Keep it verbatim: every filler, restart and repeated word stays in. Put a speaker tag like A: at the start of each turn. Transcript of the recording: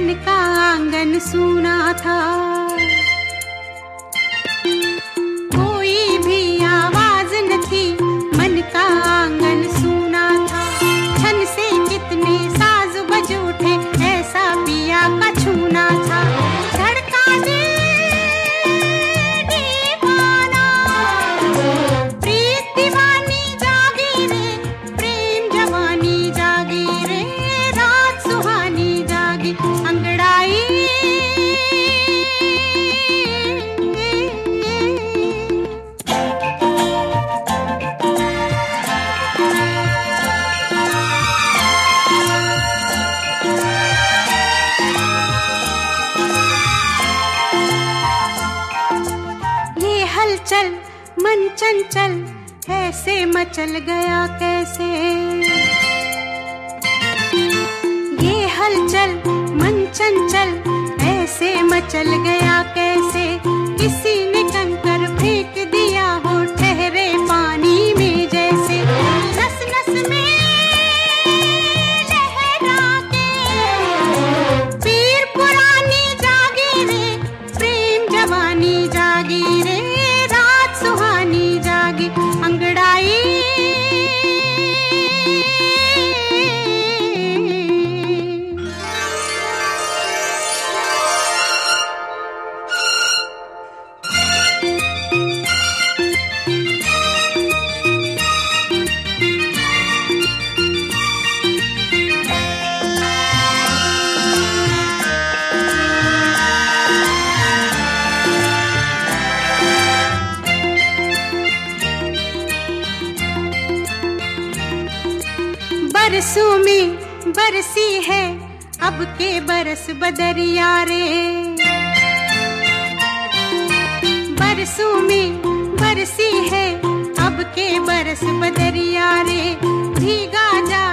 A: मन का आंगन सूना था, कोई भी आवाज न थी, मन का आंगन सूना था। छन से कितने साज बज उठे, ऐसा पिया का छूना था। धड़का दिल दीवाना, प्रीत दीवानी जागी रे, प्रेम जवानी जागी रे, रात सुहानी जागी अंगड़ाई। हलचल मन चंचल ऐसे मचल गया कैसे, ये हलचल मन चंचल ऐसे मचल गया कैसे। किसी ने कंकर फेंक दिया हो ठहरे पानी में जैसे, नस नस में लहरा के पीर पुरानी जागी रे, प्रेम जवानी जागी रे, सुहानी जागी अंगड़ाई। बरसों में बरसी है अब के बरस बदरिया रे, बरसों में बरसी है अब के बरस बदरिया रे। भीगा जा